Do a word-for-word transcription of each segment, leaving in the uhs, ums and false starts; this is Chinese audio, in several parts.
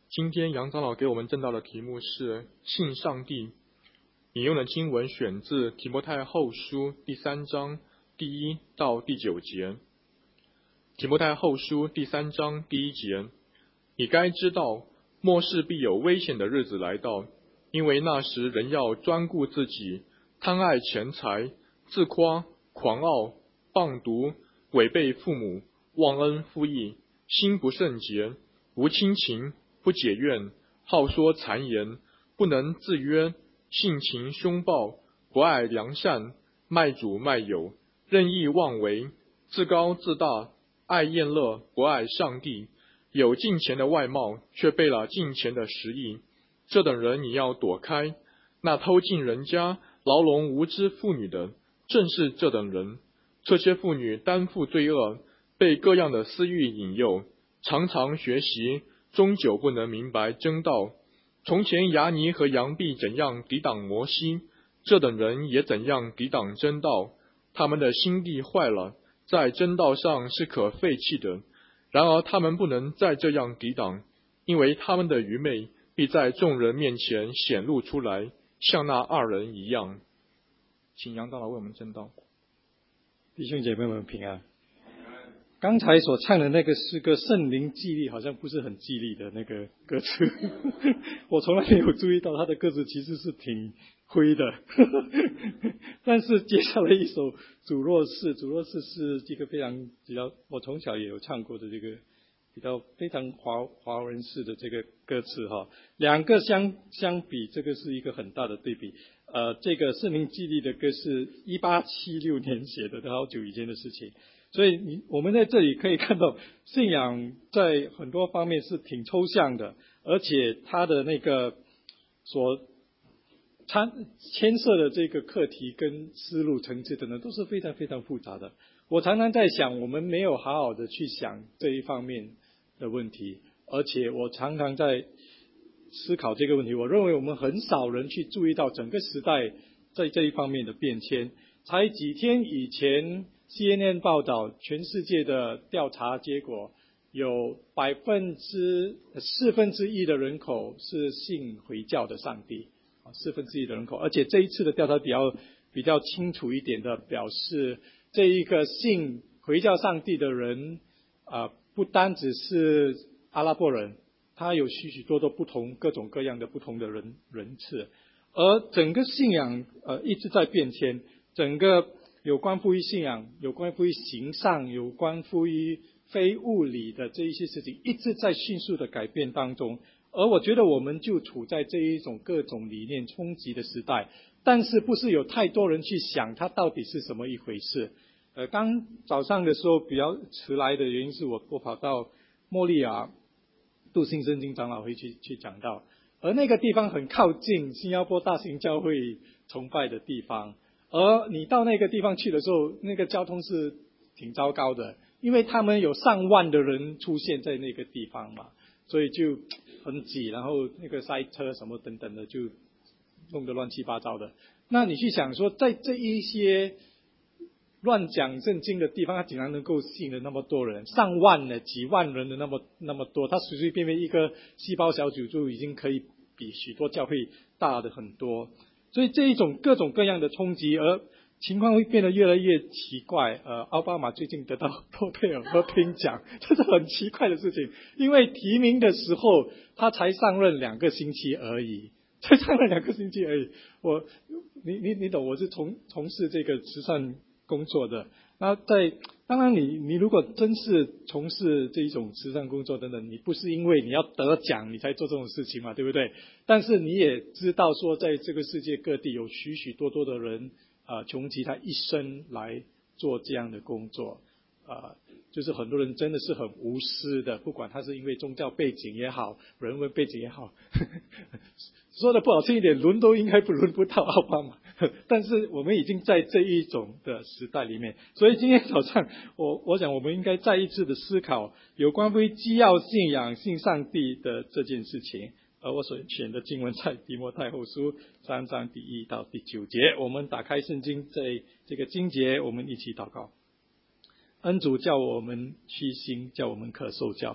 今天杨长老给我们正道的题目是信上帝，引用的经文选自提摩太后书第三章第一到第九节。提摩太后书第三章第一节，你该知道，末世必有危险的日子来到，因为那时人要专顾自己，贪爱钱财，自夸，狂傲，谤毒，违背父母，忘恩负义，心不圣洁，无亲情，不解怨，好说谗言，不能自约，性情凶暴，不爱良善，卖主卖友，任意妄为，自高自大，爱厌乐，不爱上帝，有敬虔的外貌，却背了敬虔的实意。这等人你要躲开。那偷进人家，牢笼无知妇女的，正是这等人。这些妇女担负罪恶，被各样的私欲引诱，常常学习，终久不能明白真道。从前亚尼和杨毕怎样抵挡摩西，这等人也怎样抵挡真道。他们的心地坏了，在真道上是可废弃的。然而他们不能再这样抵挡，因为他们的愚昧必在众人面前显露出来，像那二人一样。请杨长老为我们证道。 弟兄姐妹们平安。刚才所唱的那个诗歌圣灵激励，好像不是很激励的那个歌词我从来没有注意到他的歌词其实是挺灰的但是接下来一首主若是，主若是是这个非常比较，我从小也有唱过的这个比较非常华华人式的这个歌词哈，两个相相比，这个是一个很大的对比。呃，这个圣灵激励的歌是一八七六年写的，好久以前的事情。所以你我们在这里可以看到，信仰在很多方面是挺抽象的，而且它的那个所参牵涉的这个课题跟思路层次等等都是非常非常复杂的。我常常在想，我们没有好好的去想这一方面的问题，而且我常常在思考这个问题。我认为我们很少人去注意到整个时代在这一方面的变迁。才几天以前 C N N 报道，全世界的调查结果有百分之四分之一的人口是信回教的上帝，四分之一的人口，而且这一次的调查比较比较清楚一点的表示，这一个信回教上帝的人啊、呃，不单只是阿拉伯人，他有许许多多不同各种各样的不同的人人次，而整个信仰呃一直在变迁，整个有关乎于信仰，有关乎于行善，有关乎于非物理的这一些事情一直在迅速的改变当中。而我觉得我们就处在这一种各种理念冲击的时代，但是不是有太多人去想它到底是什么一回事。呃，刚早上的时候比较迟来的原因是我我跑到莫利亚杜信圣经长老会去去讲道，而那个地方很靠近新加坡大型教会崇拜的地方，而你到那个地方去的时候，那个交通是挺糟糕的，因为他们有上万的人出现在那个地方嘛，所以就很挤，然后那个塞车什么等等的，就弄得乱七八糟的。那你去想说，在这一些乱讲圣经的地方，他竟然能够吸引了那么多人，上万的几万人的那么那么多，他随随便便一个细胞小组就已经可以比许多教会大的很多。所以这一种各种各样的冲击，而情况会变得越来越奇怪。呃，奥巴马最近得到诺贝尔和平奖，这是很奇怪的事情，因为提名的时候他才上任两个星期而已，才上任两个星期而已。我，你你你懂，我是从从事这个慈善工作的。那在当然你你如果真是从事这一种慈善工作等等，你不是因为你要得奖你才做这种事情嘛，对不对？但是你也知道说，在这个世界各地有许许多多的人啊、呃，穷其他一生来做这样的工作啊、呃，就是很多人真的是很无私的，不管他是因为宗教背景也好，人文背景也好呵呵说的不好听一点，轮都应该不轮不到奥巴马，但是我们已经在这一种的时代里面，所以今天早上我我想我们应该再一次的思考有关于基要信仰信上帝的这件事情。而我所选的经文在提摩太后书三章第一到第九节，我们打开圣经，在这个经节我们一起祷告。恩主叫我们虚心，叫我们可受教，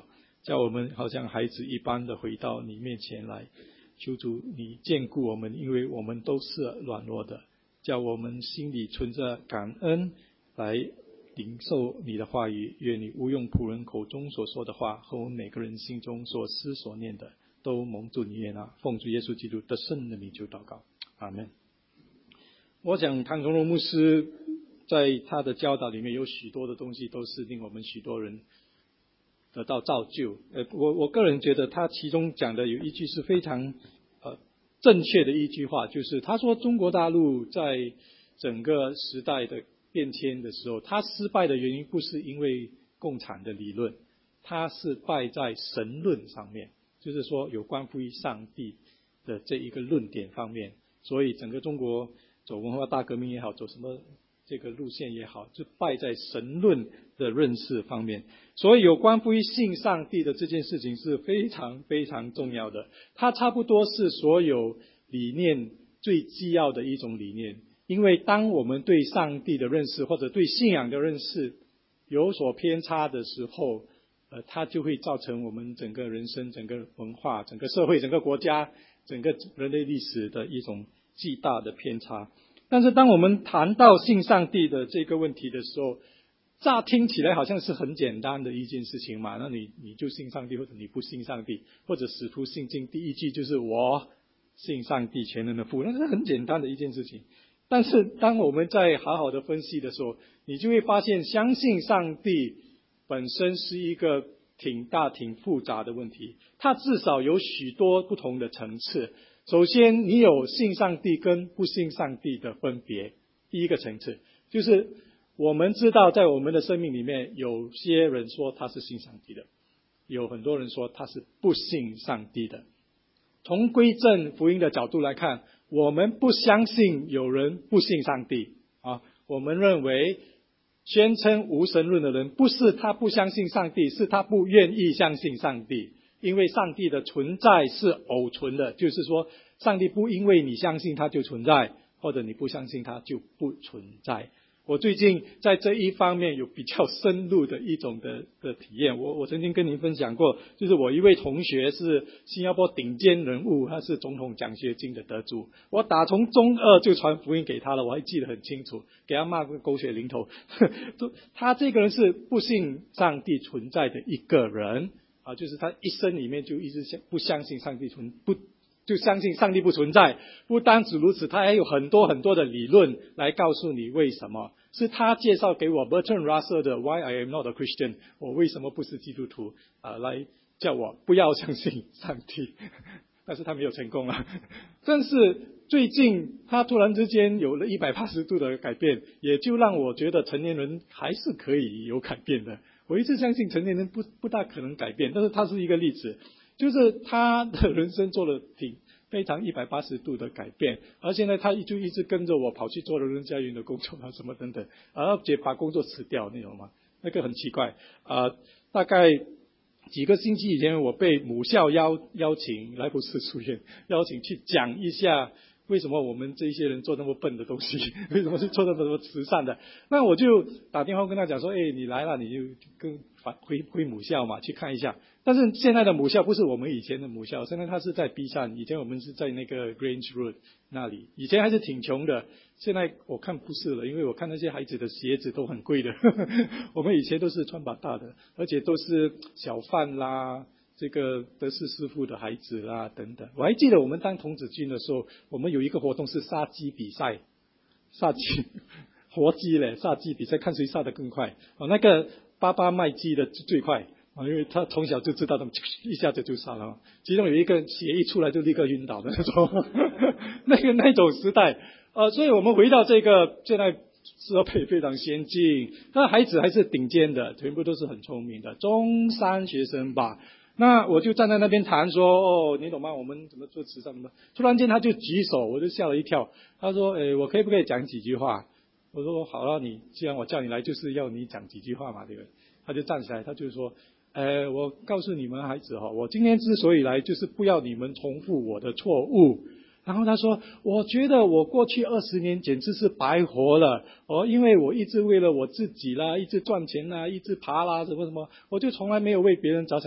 叫我们好像孩子一般的回到你面前来。求主你眷顾我们，因为我们都是软弱的，叫我们心里存着感恩来领受你的话语。愿你无用仆人口中所说的话和我们每个人心中所思所念的都蒙主你悦纳。奉主耶稣基督的圣的名求祷告，阿们。我想唐崇荣牧师在他的教导里面有许多的东西都是令我们许多人得到造就。呃，我我个人觉得他其中讲的有一句是非常呃正确的一句话，就是他说中国大陆在整个时代的变迁的时候，他失败的原因不是因为共产的理论，他是败在神论上面，就是说有关乎于上帝的这一个论点方面。所以整个中国走文化大革命也好，走什么这个路线也好，就败在神论的认识方面。所以有关乎于信上帝的这件事情是非常非常重要的，它差不多是所有理念最基要的一种理念。因为当我们对上帝的认识或者对信仰的认识有所偏差的时候，呃，它就会造成我们整个人生、整个文化、整个社会、整个国家、整个人类历史的一种巨大的偏差。但是当我们谈到信上帝的这个问题的时候，乍听起来好像是很简单的一件事情嘛，那你你就信上帝，或者你不信上帝，或者使徒信经第一句就是我信上帝全能的父，那是很简单的一件事情。但是当我们在好好的分析的时候，你就会发现相信上帝本身是一个挺大挺复杂的问题，它至少有许多不同的层次。首先你有信上帝跟不信上帝的分别。第一个层次就是我们知道在我们的生命里面，有些人说他是信上帝的，有很多人说他是不信上帝的。从归正福音的角度来看，我们不相信有人不信上帝啊，我们认为宣称无神论的人不是他不相信上帝，是他不愿意相信上帝。因为上帝的存在是偶存的，就是说上帝不因为你相信他就存在，或者你不相信他就不存在。我最近在这一方面有比较深入的一种的的体验。我我曾经跟您分享过，就是我一位同学是新加坡顶尖人物，他是总统奖学金的得主，我打从中二就传福音给他了，我还记得很清楚，给他骂个狗血淋头。他这个人是不信上帝存在的一个人啊，就是他一生里面就一直不相信上帝存不就相信上帝不存在。不单止如此，他还有很多很多的理论来告诉你为什么。是他介绍给我 Bertrand Russell 的 Why I am not a Christian， 我为什么不是基督徒啊，来叫我不要相信上帝。但是他没有成功啊。但是最近他突然之间有了一百八十度的改变，也就让我觉得成年人还是可以有改变的。我一直相信成年人不不大可能改变，但是他是一个例子，就是他的人生做了挺非常一百八十度的改变，而现在他就一直跟着我跑去做了人家园的工作啊什么等等，而且把工作辞掉，你懂吗？那个很奇怪啊、呃。大概几个星期以前，我被母校邀邀请来不是书院邀请去讲一下为什么我们这些人做那么笨的东西，为什么是做那么多慈善的。那我就打电话跟他讲说，哎，你来了你就跟回回母校嘛，去看一下。但是现在的母校不是我们以前的母校，现在它是在 B 站，以前我们是在那个 Grange Road 那里，以前还是挺穷的，现在我看不是了，因为我看那些孩子的鞋子都很贵的。我们以前都是穿把大的，而且都是小贩啦，这个德士师傅的孩子啦等等。我还记得我们当童子军的时候，我们有一个活动是杀鸡比赛，杀鸡活鸡嘞，杀鸡比赛，看谁杀得更快。哦，那个爸爸卖鸡的最快啊，因为他从小就知道他们一下子就杀了，其中有一个血一出来就立刻晕倒的那种。那个那种时代呃，所以我们回到这个现在设备非常先进，那孩子还是顶尖的，全部都是很聪明的中三学生吧。那我就站在那边谈说，哦，你懂吗？我们怎么做慈善的？突然间他就举手，我就吓了一跳。他说，诶，我可以不可以讲几句话？我说好了，你既然我叫你来，就是要你讲几句话嘛，对不对？他就站起来，他就说，呃，我告诉你们孩子哈，我今天之所以来，就是不要你们重复我的错误。然后他说，我觉得我过去二十年简直是白活了哦，因为我一直为了我自己啦，一直赚钱啦，一直爬啦，什么什么，我就从来没有为别人着想的。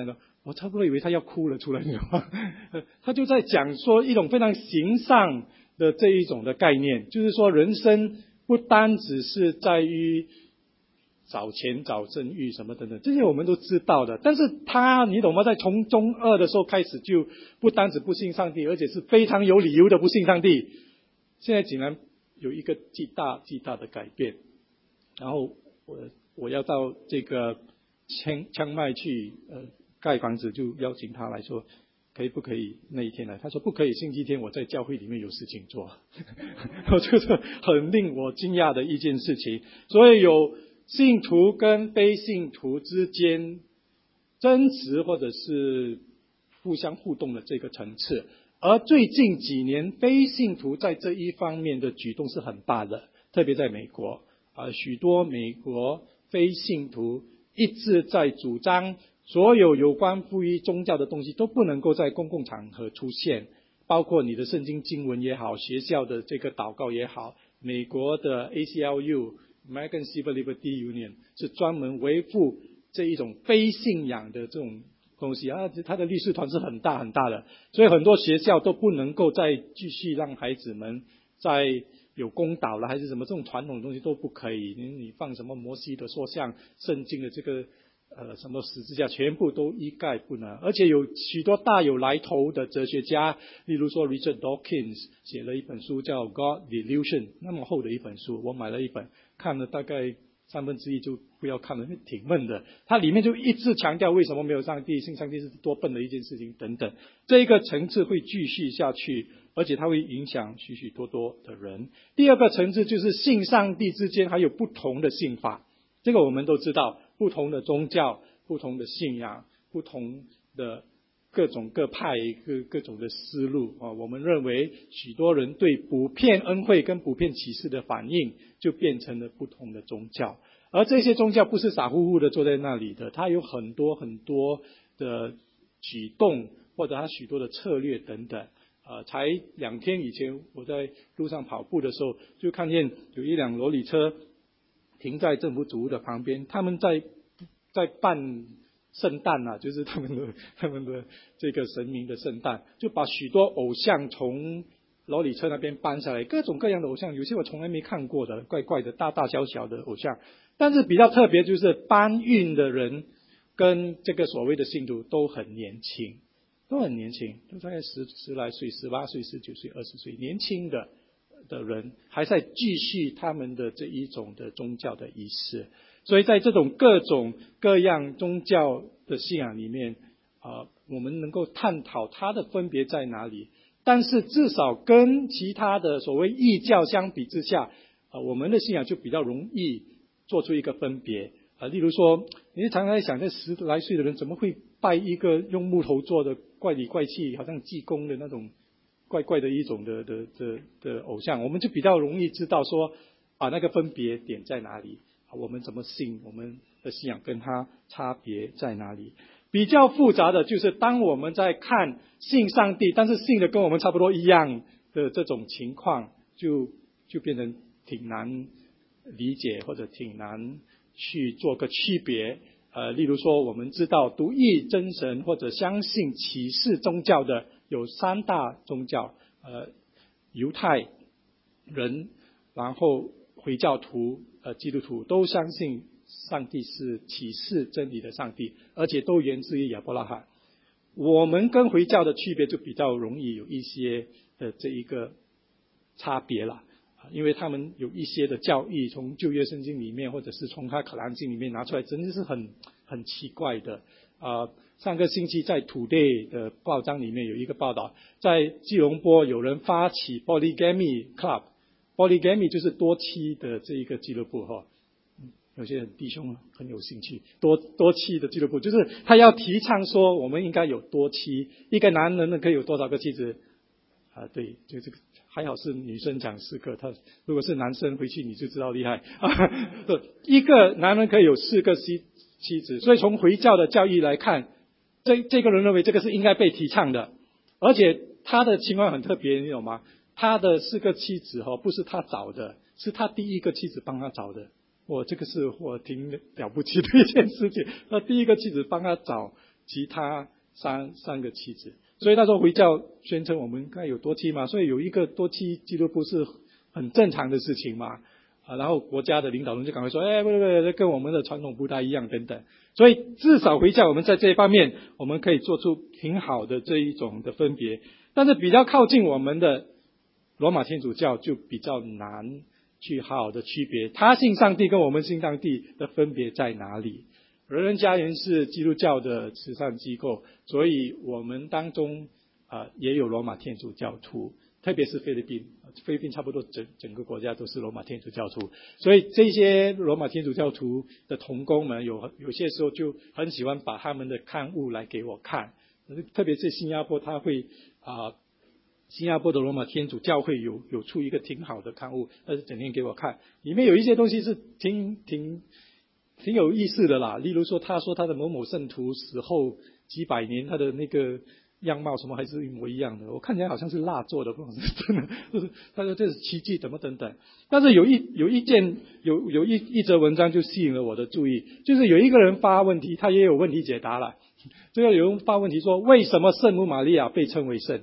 我差不多以为他要哭了出来，你知道吗？他就在讲说一种非常形上的这一种的概念，就是说人生不单只是在于找钱、找生育什么等等，这些我们都知道的。但是他，你懂吗？在从中二的时候开始，就不单只不信上帝，而且是非常有理由的不信上帝。现在竟然有一个极大极大的改变。然后我我要到这个清清迈去呃盖房子，就邀请他来说，可以不可以那一天来？他说不可以，星期天我在教会里面有事情做。我觉得很令我惊讶的一件事情。所以有信徒跟非信徒之间争执或者是互相互动的这个层次，而最近几年非信徒在这一方面的举动是很大的，特别在美国啊，许多美国非信徒一直在主张所有有关乎于宗教的东西都不能够在公共场合出现，包括你的圣经经文也好，学校的这个祷告也好。美国的 A C L U American Civil Liberty Union 是专门维护这一种非信仰的这种东西啊，他的律师团是很大很大的，所以很多学校都不能够再继续让孩子们在有公导了还是什么这种传统的东西都不可以，你你放什么摩西的塑像、圣经的这个呃什么十字架，全部都一概不能。而且有许多大有来头的哲学家，例如说 Richard Dawkins 写了一本书叫 God Delusion， 那么厚的一本书，我买了一本，看了大概三分之一就不要看了，挺闷的。它里面就一直强调为什么没有上帝，信上帝是多笨的一件事情等等。这一个层次会继续下去，而且它会影响许许多多的人。第二个层次就是信上帝之间还有不同的信法，这个我们都知道，不同的宗教、不同的信仰、不同的各种各派、各各种的思路啊。我们认为许多人对普遍恩惠跟普遍启示的反应，就变成了不同的宗教。而这些宗教不是傻乎乎的坐在那里的，它有很多很多的举动，或者它许多的策略等等。呃，才两天以前，我在路上跑步的时候，就看见有一辆罗里车停在政府主屋的旁边，他们在在办圣诞啊，就是他们的他们的这个神明的圣诞，就把许多偶像从罗里车那边搬下来，各种各样的偶像，有些我从来没看过的，怪怪的，大大小小的偶像。但是比较特别就是搬运的人跟这个所谓的信徒都很年轻，都很年轻，都大概十十来岁、十八岁、十九岁、二十岁，年轻的的人还在继续他们的这一种的宗教的仪式。所以在这种各种各样宗教的信仰里面，呃，我们能够探讨它的分别在哪里。但是至少跟其他的所谓异教相比之下，呃，我们的信仰就比较容易做出一个分别。呃，例如说，你常常在想，这十来岁的人怎么会拜一个用木头做的怪里怪气，好像济公的那种怪怪的一种的的的的偶像？我们就比较容易知道说，啊，那个分别点在哪里？我们怎么信，我们的信仰跟它差别在哪里？比较复杂的就是当我们在看信上帝，但是信的跟我们差不多一样的这种情况，就就变成挺难理解，或者挺难去做个区别。呃，例如说，我们知道独一真神或者相信启示宗教的有三大宗教，呃，犹太人，然后回教徒、呃基督徒都相信上帝是启示真理的上帝，而且都源自于亚伯拉罕。我们跟回教的区别就比较容易有一些的这一个差别了，因为他们有一些的教义从旧约圣经里面，或者是从他可兰经里面拿出来，真的是很很奇怪的。呃，上个星期在 Today 的报章里面有一个报道，在吉隆坡有人发起 Polygamy Club。Polygamy 就是多妻的这一个俱乐部哈，有些弟兄很有兴趣，多多妻的俱乐部，就是他要提倡说我们应该有多妻，一个男人可以有多少个妻子啊？对，就这个还好是女生讲四个，他如果是男生回去你就知道厉害啊。一个男人可以有四个妻妻子，所以从回教的教义来看，这这个人认为这个是应该被提倡的，而且他的情况很特别，你懂吗？他的四个妻子哈，不是他找的，是他第一个妻子帮他找的。我这个是我挺了不起的一件事情。他第一个妻子帮他找其他三三个妻子。所以那时候回教宣称我们该有多妻嘛，所以有一个多妻纪录部是很正常的事情嘛。啊，然后国家的领导人就赶快说，哎，不不不，这跟我们的传统不太一样等等。所以至少回教我们在这一方面，我们可以做出挺好的这一种的分别。但是比较靠近我们的罗马天主教就比较难去好好的区别，他信上帝跟我们信上帝的分别在哪里？人人家园是基督教的慈善机构，所以我们当中啊、呃、也有罗马天主教徒。特别是菲律宾，菲律宾差不多整整个国家都是罗马天主教徒，所以这些罗马天主教徒的同工们有有些时候就很喜欢把他们的刊物来给我看，特别是新加坡，他会啊、呃，新加坡的罗马天主教会有有出一个挺好的刊物，他是整天给我看，里面有一些东西是挺挺挺有意思的啦，例如说他说他的某某圣徒死后几百年，他的那个样貌什么还是一模一样的，我看起来好像是蜡做的，不知道是真的，就是他说这是奇迹，怎么等等。但是有一有一件有有一一则文章就吸引了我的注意，就是有一个人发问题，他也有问题解答了。这个有人发问题说，为什么圣母玛利亚被称为圣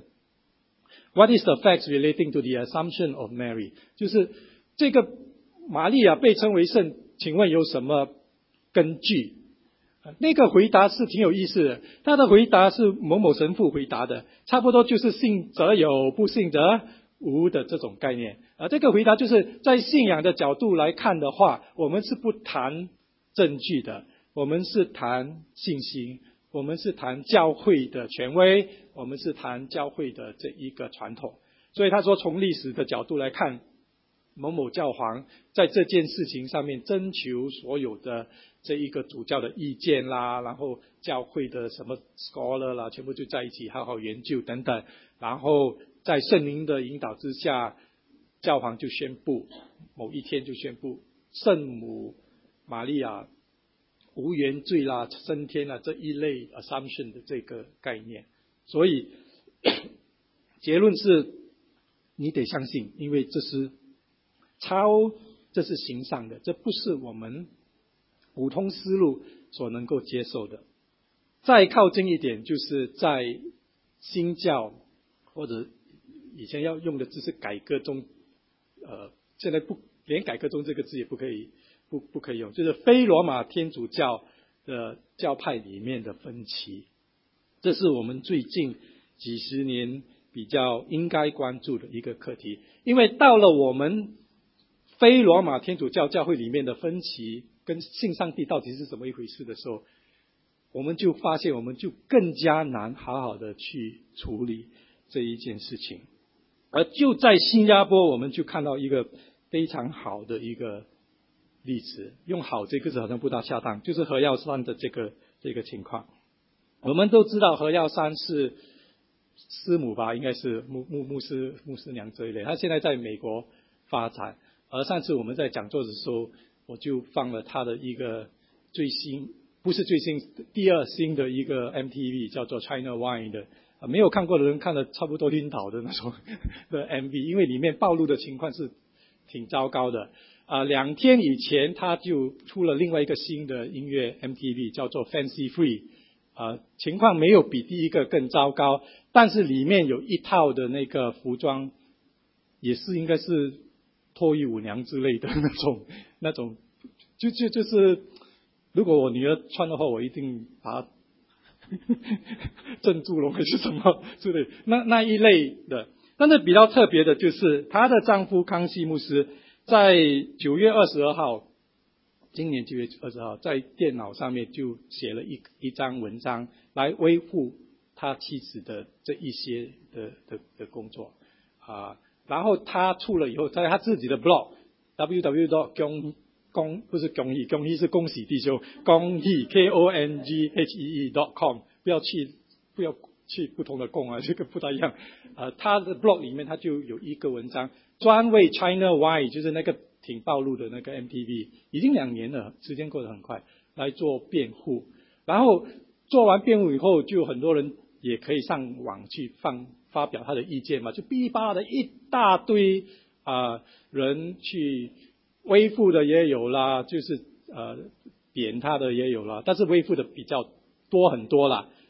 ？What is the facts relating to the assumption of Mary？ 就是这个玛利亚被称为圣，请问有什么根据？那个回答是挺有意思的，他的回答是某某神父回答的，差不多就是信则有，不信则无的这种概念。啊，这个回答就是在信仰的角度来看的话，我们是不谈证据的，我们是谈信心，我们是谈教会的权威，我们是谈教会的这一个传统。所以他说，从历史的角度来看，某某教皇在这件事情上面征求所有的这一个主教的意见啦，然后教会的什么 scholar 啦，全部就在一起好好研究等等，然后在圣灵的引导之下，教皇就宣布，某一天就宣布圣母玛利亚无原罪啦、升天啦这一类 assumption 的这个概念。所以结论是你得相信，因为这是超，这是形上的，这不是我们普通思路所能够接受的。再靠近一点，就是在新教或者以前要用的字是改革宗，呃，现在不连改革宗这个字也不可以不不可以用，就是非罗马天主教的教派里面的分歧，这是我们最近几十年比较应该关注的一个课题。因为到了我们非罗马天主教教会里面的分歧跟信上帝到底是怎么一回事的时候，我们就发现我们就更加难好好的去处理这一件事情。而就在新加坡，我们就看到一个非常好的一个例子，用好这个字好像不大恰当，就是何耀珊的这个这个情况。我们都知道何耀珊是师母吧，应该是牧牧牧师牧师娘这一类，他现在在美国发展。而上次我们在讲座的时候，我就放了他的一个最新，不是最新，第二新的一个 M T V， 叫做 China Wine 的，呃、没有看过的人看了差不多晕倒的那种的 M V， 因为里面暴露的情况是挺糟糕的。啊、呃，两天以前他就出了另外一个新的音乐 M T V， 叫做 Fancy Free， 啊、呃，情况没有比第一个更糟糕，但是里面有一套的那个服装，也是应该是脱衣舞娘之类的那种那种，就就就是，如果我女儿穿的话，我一定把她镇住了，还是什么之类，那那一类的。但是比较特别的就是，她的丈夫康熙牧师在九月二十二号，今年九月二十号，在电脑上面就写了一一张文章来维护他妻子的这一些的的的工作啊。然后他出了以后，在他自己的 blog double-u double-u double-u dot 恭恭不是恭喜恭喜是恭喜弟兄恭喜 K O N G H E E dot com， 不要去不要去不同的贡啊，这个不大一样。呃，他的 blog 里面他就有一个文章，专为 China Wine， 就是那个挺暴露的那个 M T V， 已经两年了，时间过得很快，来做辩护。然后做完辩护以后，就很多人也可以上网去放发表他的意见嘛，就哔哩吧啦的一大堆啊、呃、人去微负的也有啦，就是呃贬他的也有啦，但是微负的比较多很多啦。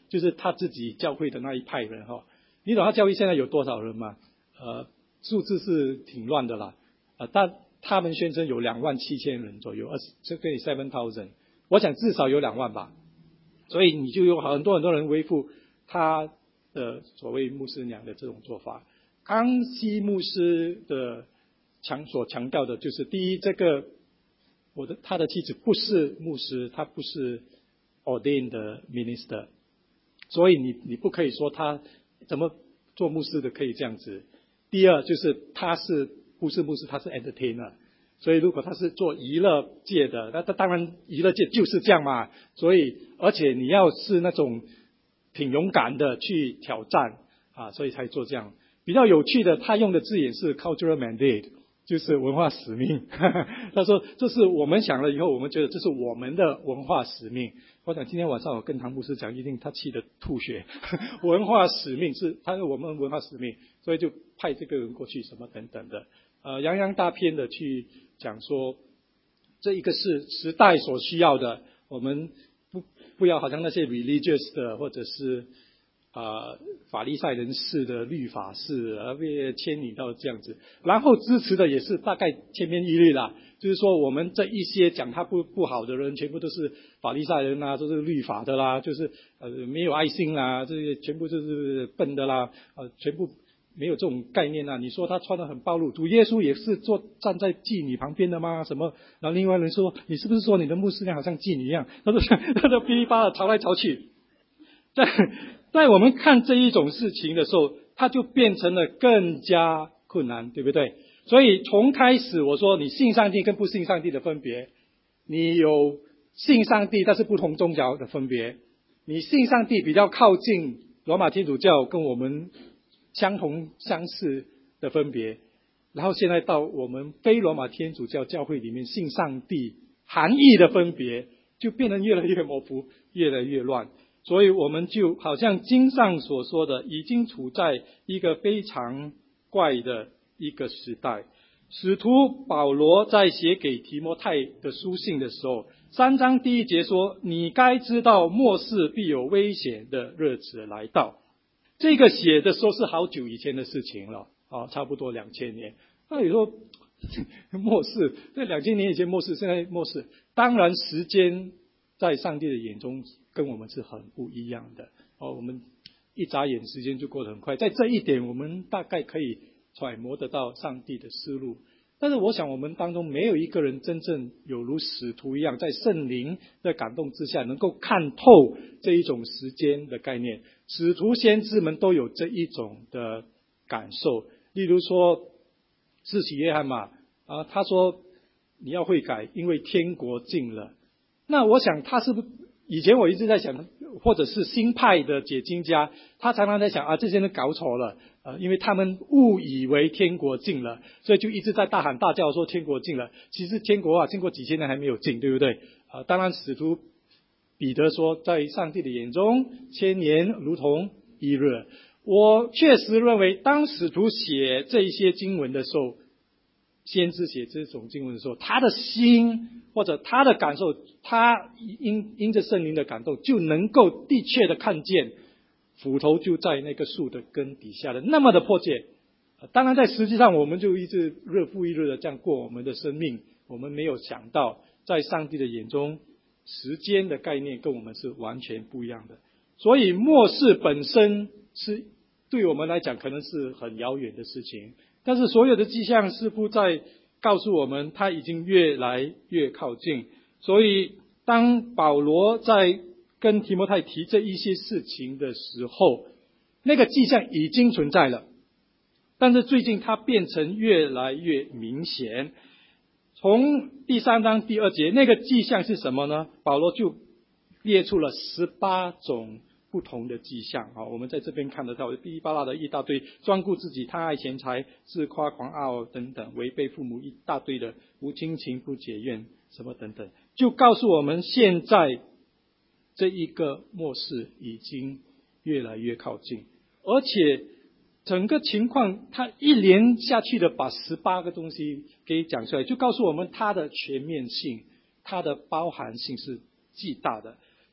就是他自己教会的那一派人哈。你懂他教会现在有多少人吗？呃，数字是挺乱的啦，呃，但他们宣称有两万七千人左右，二十这个 seven thousand， 我想至少有两万吧。所以你就有很多很多人维护他的所谓牧师娘的这种做法。康熙牧师的强所强调的就是，第一，这个我的他的妻子不是牧师，他不是 ordained 的 minister， 所以你你不可以说他怎么做牧师的可以这样子。第二就是他是不是牧师，他是 entertainer， 所以如果他是做娱乐界的，那他当然娱乐界就是这样嘛。所以而且你要是那种挺勇敢的去挑战啊，所以才做这样。比较有趣的，他用的字眼是 cultural mandate， 就是文化使命。他说这是我们想了以后，我们觉得这是我们的文化使命。我想今天晚上我跟唐牧师讲，一定他气得吐血。文化使命是他是我们文化使命，所以就派这个人过去什么等等的，呃，洋洋大篇的去讲说，这一个是时代所需要的，我们不不要好像那些 religious 的或者是呃，法利赛人士的律法是而被牵引到这样子，然后支持的也是大概千篇一律啦，就是说我们这一些讲他不不好的人，全部都是法利赛人啦，都是律法的啦，就是呃没有爱心啦，这些全部就是笨的啦，呃全部没有这种概念啦。你说他穿得很暴露，主耶稣也是坐站在妓女旁边的吗？什么？然后另外人说，你是不是说你的牧师娘好像妓女一样？他说他就噼里啪啦吵来吵去，在。在我们看这一种事情的时候，它就变成了更加困难，对不对？所以从开始我说你信上帝跟不信上帝的分别，你有信上帝但是不同宗教的分别，你信上帝比较靠近罗马天主教跟我们相同相似的分别，然后现在到我们非罗马天主教教会里面信上帝含义的分别，就变得越来越模糊，越来越乱。所以我们就好像经上所说的，已经处在一个非常怪的一个时代。使徒保罗在写给提摩太的书信的时候，三章第一节说，你该知道末世必有危险的日子来到。这个写的时候是好久以前的事情了，啊，差不多两千年。那你说末世，这两千年以前末世，现在末世，当然时间在上帝的眼中跟我们是很不一样的哦，我们一眨眼时间就过得很快，在这一点我们大概可以揣摩得到上帝的思路。但是我想我们当中没有一个人真正有如使徒一样，在圣灵的感动之下能够看透这一种时间的概念。使徒先知们都有这一种的感受，例如说施洗约翰嘛，啊，他说你要悔改，因为天国近了。那我想他是不是以前我一直在想，或者是新派的解经家，他常常在想啊，这些人搞错了，呃，因为他们误以为天国近了，所以就一直在大喊大叫说天国近了。其实天国啊，经过几千年还没有近，对不对？啊，当然使徒彼得说，在上帝的眼中，千年如同一日。我确实认为，当使徒写这一些经文的时候，先知写这种经文的时候，他的心或者他的感受，他因因着圣灵的感动，就能够的确的看见斧头就在那个树的根底下的那么的迫切。当然在实际上我们就一直日复一日的这样过我们的生命，我们没有想到在上帝的眼中，时间的概念跟我们是完全不一样的。所以末世本身是对我们来讲可能是很遥远的事情，但是所有的迹象似乎在告诉我们，它已经越来越靠近。所以当保罗在跟提摩太提这一些事情的时候，那个迹象已经存在了，但是最近它变成越来越明显。从第三章第二节，那个迹象是什么呢？保罗就列出了十八种不同的迹象啊，我们在这边看得到噼里啪啦的一大堆，专顾自己，贪爱钱财，自夸狂傲等等，违背父母一大堆的，无亲情不解怨什么等等，就告诉我们现在这一个末世已经越来越靠近，而且整个情况它一连下去的把十八个东西给讲出来，就告诉我们它的全面性，它的包含性是极大的。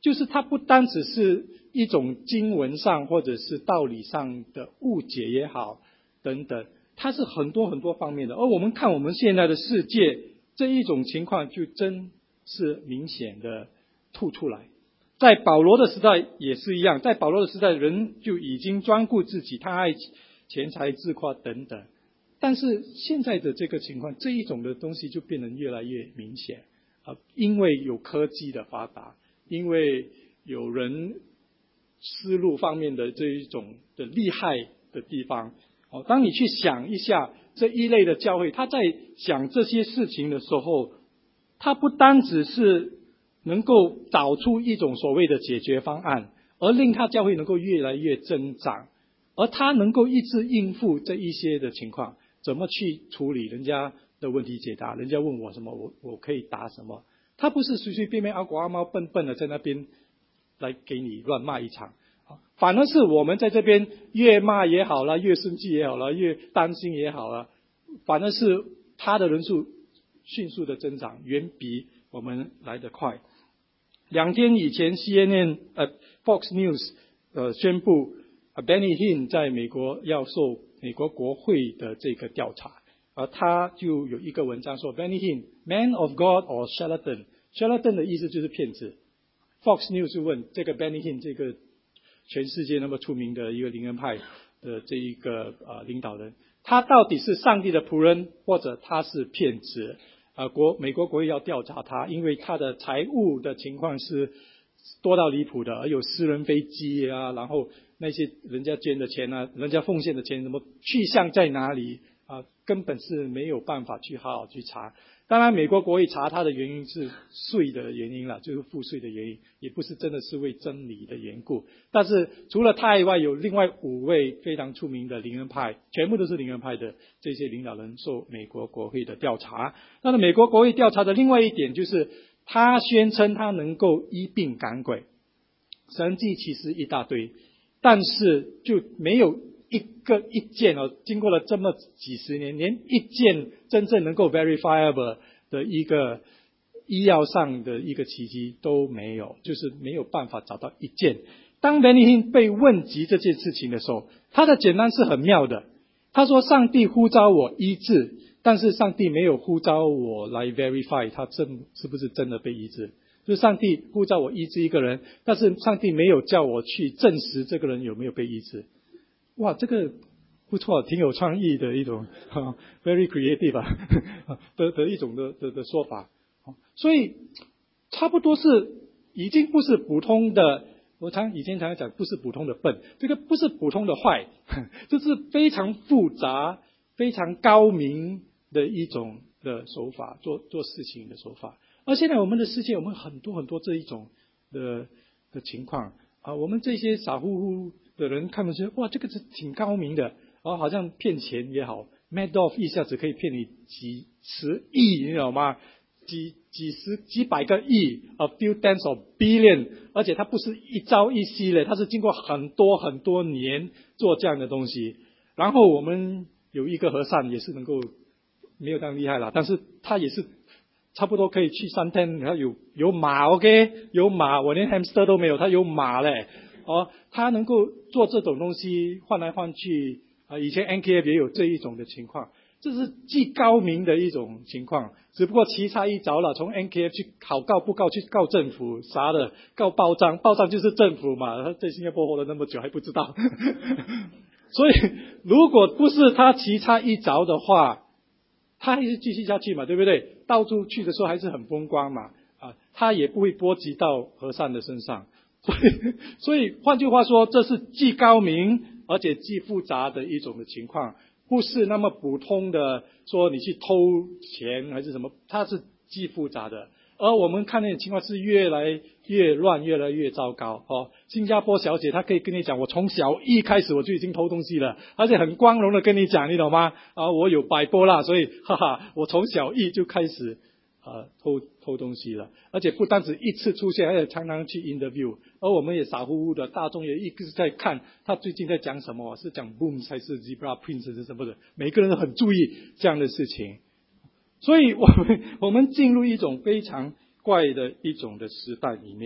就是它不单只是一种经文上或者是道理上的误解也好等等，它是很多很多方面的。而我们看我们现在的世界，这一种情况就真是明显的凸出来。在保罗的时代也是一样，在保罗的时代，人就已经专顾自己，他爱钱财自夸等等。但是现在的这个情况，这一种的东西就变得越来越明显啊，因为有科技的发达，因为有人思路方面的这一种的厉害的地方。哦，当你去想一下这一类的教会，他在想这些事情的时候，他不单只是能够找出一种所谓的解决方案，而令他教会能够越来越增长，而他能够一直应付这一些的情况，怎么去处理人家的问题解答，人家问我什么，我我可以答什么。他不是随随便便阿狗阿猫笨笨的在那边来给你乱骂一场，反而是我们在这边越骂也好了，越生气也好了，越担心也好了，反而是他的人数迅速的增长，远比我们来得快。两天以前 C N N 呃 Fox News 呃宣布、呃、Benny Hinn 在美国要受美国国会的这个调查，而他就有一个文章说 Benny Hinn Man of God or Charlatan Charlatan 的意思就是骗子。 Fox News 就问这个 Benny Hinn 这个全世界那么出名的一个灵恩派的这一个呃领导人，他到底是上帝的仆人，或者他是骗子？呃，国美国国会要调查他，因为他的财务的情况是多到离谱的，而有私人飞机啊，然后那些人家捐的钱啊，人家奉献的钱，什么去向在哪里啊，根本是没有办法去好好去查。当然美国国会查他的原因是税的原因了，就是赋税的原因，也不是真的是为真理的缘故。但是除了他以外，有另外五位非常出名的灵恩派，全部都是灵恩派的这些领导人受美国国会的调查。那么美国国会调查的另外一点就是他宣称他能够医病赶鬼，神迹其实一大堆，但是就没有一个一件哦，经过了这么几十年，连一件真正能够 verifiable 的一个医药上的一个奇迹都没有，就是没有办法找到一件。当 Benny Hinn 被问及这件事情的时候，他的简单是很妙的。他说上帝呼召我医治，但是上帝没有呼召我来 verify 他真是不是真的被医治。就是上帝呼召我医治一个人，但是上帝没有叫我去证实这个人有没有被医治。哇，这个不错，挺有创意的一种、啊、very creative 啊的的一种的的的说法。所以差不多是已经不是普通的，我常以前常常讲不是普通的笨，这个不是普通的坏，这是非常复杂非常高明的一种的手法，做做事情的手法。而现在我们的世界，我们很多很多这一种的的情况啊，我们这些傻乎乎的人看上去哇，这个是挺高明的，啊，好像骗钱也好 ，Madoff 一下子可以骗你几十亿，你知道吗？几几十几百个亿 ，a few tens of billion， 而且它不是一朝一夕的，它是经过很多很多年做这样的东西。然后我们有一个和尚也是能够没有这样厉害啦，但是他也是差不多可以去三天，然后有有马 ，OK， 有马，我连 hamster 都没有，他有马嘞，哦，他能够做这种东西换来换去啊，以前 N K F 也有这一种的情况。这是既高明的一种情况，只不过棋差一着了，从 N K F 去好告不告去告政府啥的，告报章，报章就是政府嘛，他在新加坡活了那么久还不知道。所以如果不是他棋差一着的话，他还是继续下去嘛，对不对？到处去的时候还是很风光嘛，啊，他也不会波及到和尚的身上。所以，所以换句话说，这是既高明而且既复杂的一种的情况。不是那么普通的说你去偷钱还是什么，它是既复杂的。而我们看那种情况是越来越乱，越来越糟糕。哦，新加坡小姐她可以跟你讲，我从小一开始我就已经偷东西了，而且很光荣的跟你讲，你懂吗？啊，我有摆波啦，所以哈哈，我从小一就开始呃偷偷东西了，而且不单止一次出现，而且常常去 interview， 而我们也傻乎乎的，大众也一直在看他最近在讲什么，是讲 Boom 还是 Zebra Prince 是什么的，每个人都很注意这样的事情。所以我们我们进入一种非常怪的一种的时代里面。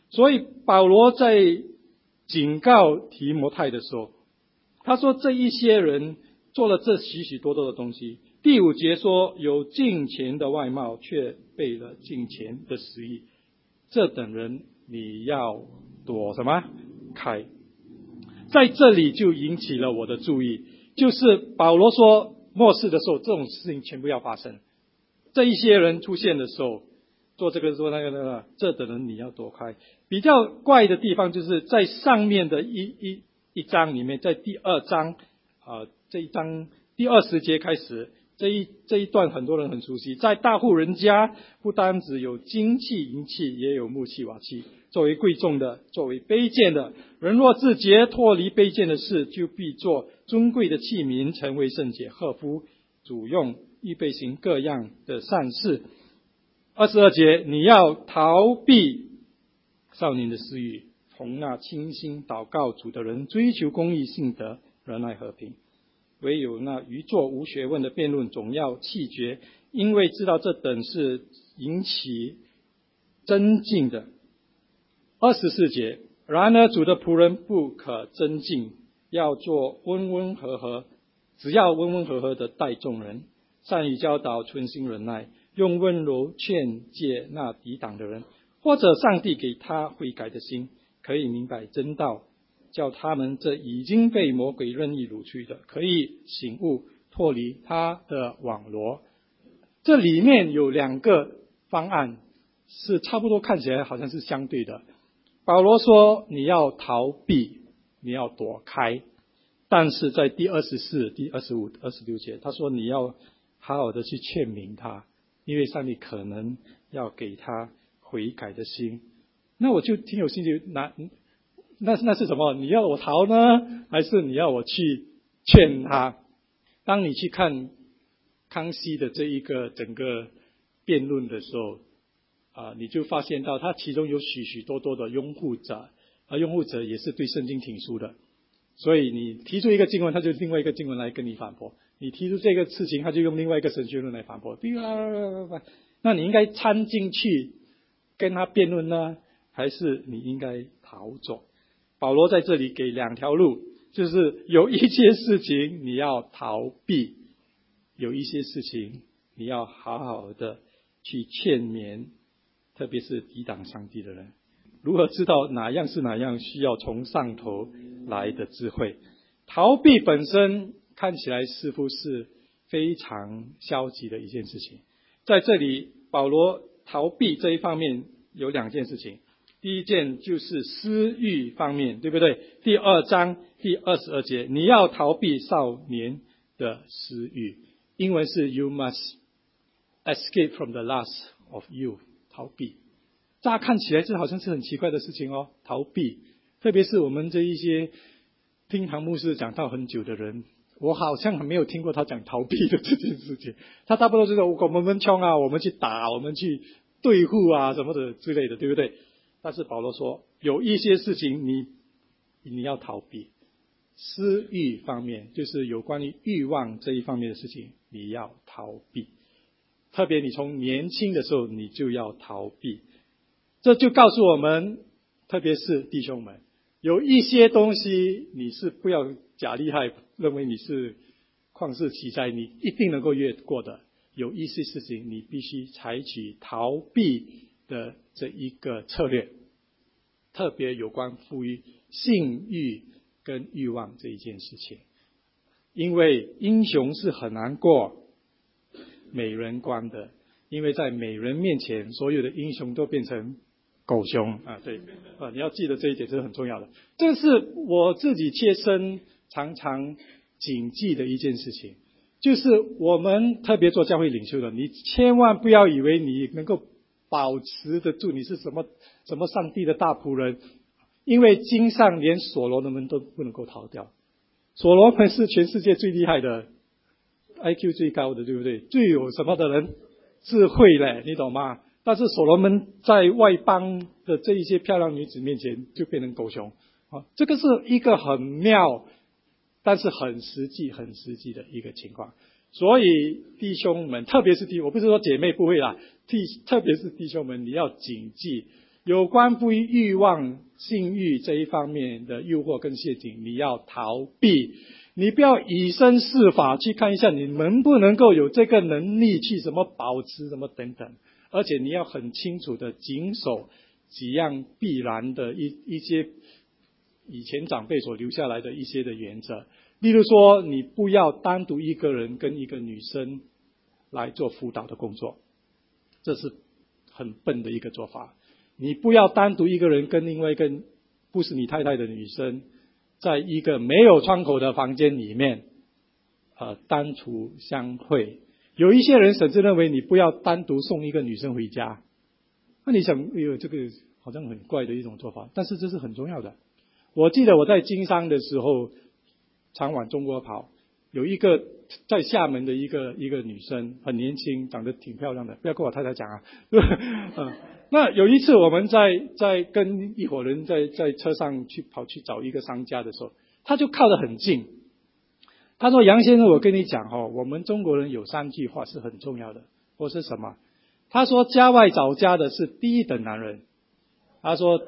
所以保罗在警告提摩太的时候，他说这一些人做了这许许多多的东西。第五节说，有敬虔的外貌，却背了敬虔的实意，这等人你要躲什么？开。在这里就引起了我的注意，就是保罗说末世的时候这种事情全部要发生，这一些人出现的时候，做这个做那个那个，这等人你要躲开。比较怪的地方就是在上面的一一一章里面，在第二章啊、呃、这一章第二十节开始，这一这一段很多人很熟悉。在大户人家，不单只有金器银器，也有木器瓦器，作为贵重的，作为卑贱的。人若自洁脱离卑贱的事，就必做尊贵的器皿，成为圣洁，合乎主用，预备行各样的善事。二十二节，你要逃避少年的私欲，从那清心祷告主的人，追求公义、信德、仁爱、和平。唯有那愚作无学问的辩论，总要弃绝，因为知道这等是引起争竞的。二十四节，然而主的仆人不可争竞，要做温温和和，只要温温和和的待众人，善于教导，存心忍耐，用温柔劝诫那抵挡的人，或者上帝给他悔改的心，可以明白真道，叫他们这已经被魔鬼任意掳去的，可以醒悟，脱离他的网罗。这里面有两个方案，是差不多看起来好像是相对的。保罗说你要逃避，你要躲开，但是在第二十四、第二十五、二十六节，他说你要好好的去劝明他，因为上帝可能要给他悔改的心。那我就挺有兴趣，那那那是什么？你要我逃呢，还是你要我去劝他？当你去看康熙的这一个整个辩论的时候，啊，你就发现到他其中有许许多多的拥护者，而拥护者也是对圣经挺熟的。所以你提出一个经文，他就另外一个经文来跟你反驳；你提出这个事情，他就用另外一个神学论来反驳。那你应该参进去跟他辩论呢，还是你应该逃走？保罗在这里给两条路，就是有一些事情你要逃避，有一些事情你要好好的去劝勉，特别是抵挡上帝的人。如何知道哪样是哪样，需要从上头来的智慧。逃避本身看起来似乎是非常消极的一件事情。在这里保罗逃避这一方面有两件事情，第一件就是私欲方面，对不对？第二章第二十二节，你要逃避少年的私欲，英文是 You must escape from the lust of youth， 逃避。乍看起来这好像是很奇怪的事情哦，逃避。特别是我们这一些听唐牧师讲道很久的人，我好像没有听过他讲逃避的这件事情。他大部分都是我们们冲啊，我们去打，我们去对付啊什么的之类的，对不对？但是保罗说有一些事情你你要逃避，私欲方面就是有关于欲望这一方面的事情你要逃避，特别你从年轻的时候你就要逃避。这就告诉我们，特别是弟兄们，有一些东西你是不要假厉害，认为你是旷世奇才，你一定能够越过的。有一些事情你必须采取逃避的这一个策略，特别有关乎于性欲跟欲望这一件事情。因为英雄是很难过美人关的，因为在美人面前，所有的英雄都变成狗熊啊！对啊，你要记得这一点，这是很重要的。这是我自己切身常常谨记的一件事情，就是我们特别做教会领袖的，你千万不要以为你能够保持得住，你是什么什么上帝的大仆人，因为经上连所罗门都不能够逃掉。所罗门是全世界最厉害的 I Q 最高的，对不对？最有什么的人？智慧嘞，你懂吗？但是所罗门在外邦的这一些漂亮女子面前就变成狗熊啊！这个是一个很妙，但是很实际、很实际的一个情况。所以弟兄们，特别是弟，我不是说姐妹不会啦，弟特别是弟兄们，你要谨记， 有关乎于欲望、性欲这一方面的诱惑跟陷阱，你要逃避。你不要以身试法去看一下你能不能够有这个能力去什么保持什么等等，而且你要很清楚的谨守几样必然的一一些以前长辈所留下来的一些的原则。例如说，你不要单独一个人跟一个女生来做辅导的工作，这是很笨的一个做法。你不要单独一个人跟另外一个不是你太太的女生，在一个没有窗口的房间里面，呃，单独相会。有一些人甚至认为你不要单独送一个女生回家。那你想，哎呦，这个好像很怪的一种做法，但是这是很重要的。我记得我在经商的时候，常往中国跑，有一个在厦门的一个一个女生，很年轻，长得挺漂亮的，不要跟我太太讲啊。嗯，那有一次我们在在跟一伙人在在车上去跑去找一个商家的时候，他就靠得很近。他说：“杨先生，我跟你讲哦，我们中国人有三句话是很重要的。”我说什么？他说：“家外找家的是第一等男人。”他说。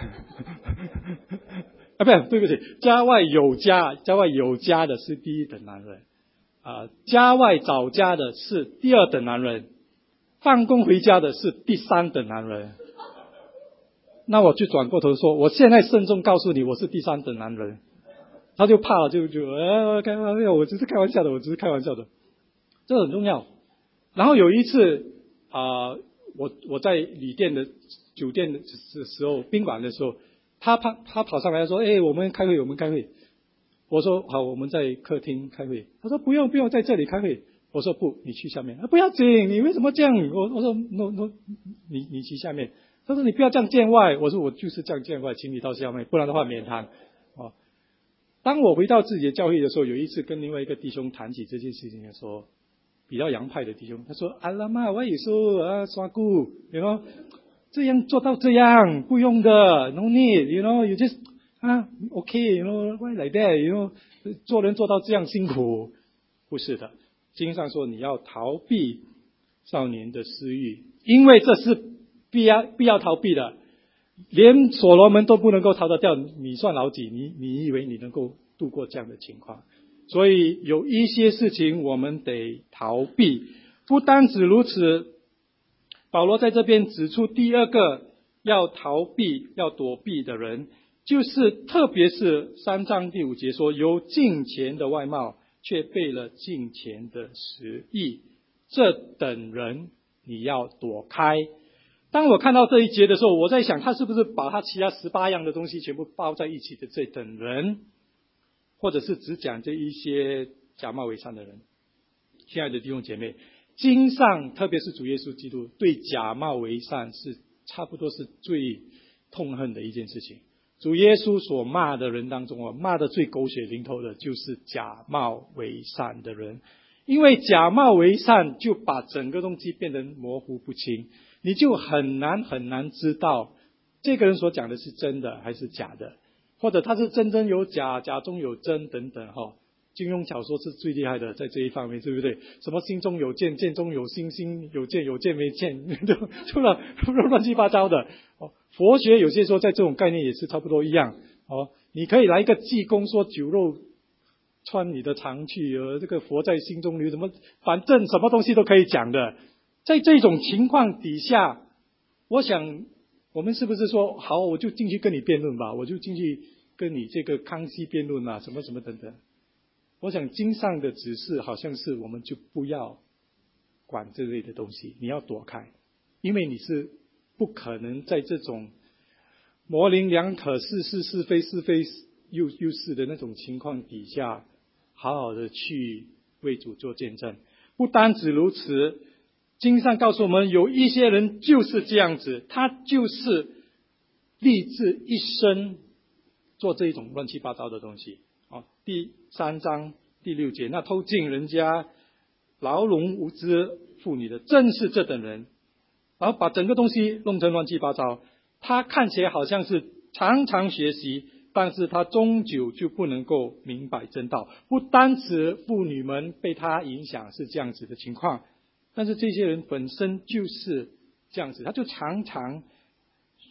啊，不是，对不起，家外有家，家外有家的是第一等男人，啊，家外找家的是第二等男人，放工回家的是第三等男人。那我就转过头说，我现在慎重告诉你，我是第三等男人。他就怕了，就就呃，开玩笑，我只是开玩笑的，我只是开玩笑的，这很重要。然后有一次啊、呃，我我在旅店的酒店的时候，宾馆的时候。他跑他跑上来说：“哎，我们开会，我们开会。”我说：“好，我们在客厅开会。”他说：“不用，不用在这里开会。”我说：“不，你去下面。”啊，不要紧，你为什么这样？我我说 ：“No No， 你你去下面。”他说：“你不要这样见外。”我说：“我就是这样见外，请你到下面，不然的话免谈。”哦，当我回到自己的教会的时候，有一次跟另外一个弟兄谈起这件事情的时候，比较洋派的弟兄，他说：“阿拉妈，我也说啊，刷姑，你说。”这样做到这样不用的 ，no need， you know， you just 啊 ，OK， you know why like that， you know， 做人做到这样辛苦，不是的。经上说你要逃避少年的私欲，因为这是必要必要逃避的，连所罗门都不能够逃得掉，你算老几？你你以为你能够度过这样的情况？所以有一些事情我们得逃避，不单止如此。保罗在这边指出第二个要逃避要躲避的人，就是特别是三章第五节说，有敬虔的外貌却背了敬虔的实意，这等人你要躲开。当我看到这一节的时候，我在想他是不是把他其他十八样的东西全部包在一起的这等人，或者是只讲这一些假冒伪善的人。亲爱的弟兄姐妹，经上特别是主耶稣基督对假冒伪善是差不多是最痛恨的一件事情。主耶稣所骂的人当中啊，骂的最狗血淋头的就是假冒伪善的人，因为假冒伪善就把整个东西变得模糊不清，你就很难很难知道这个人所讲的是真的还是假的，或者他是真真有假，假中有真等等哈。金庸小说是最厉害的，在这一方面，对不对？什么心中有剑，剑中有心，心有剑，有剑没剑，就了乱七八糟的。哦，佛学有些时候在这种概念也是差不多一样。哦，你可以来一个济公说酒肉穿你的肠去，呃，这个佛在心中留什么，反正什么东西都可以讲的。在这种情况底下，我想我们是不是说好，我就进去跟你辩论吧，我就进去跟你这个康熙辩论啊，什么什么等等。我想经上的指示好像是我们就不要管这类的东西，你要躲开，因为你是不可能在这种模棱两可、是是是非是非又又是的那种情况底下，好好的去为主做见证。不单止如此，经上告诉我们，有一些人就是这样子，他就是立志一生做这种乱七八糟的东西。哦，第三章第六节，那偷尽人家劳碌无知妇女的，正是这等人，然后把整个东西弄成乱七八糟。他看起来好像是常常学习，但是他终究就不能够明白真道。不单指妇女们被他影响是这样子的情况，但是这些人本身就是这样子，他就常常